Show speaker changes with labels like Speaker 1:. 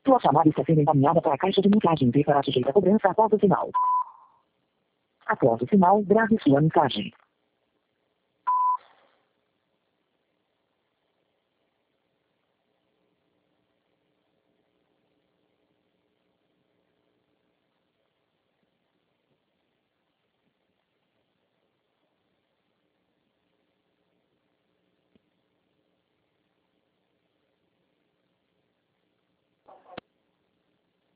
Speaker 1: Sua chamada está sendo encaminhada para a caixa de mensagens e será sujeita a cobrança após o sinal. Após o sinal, grave sua mensagem.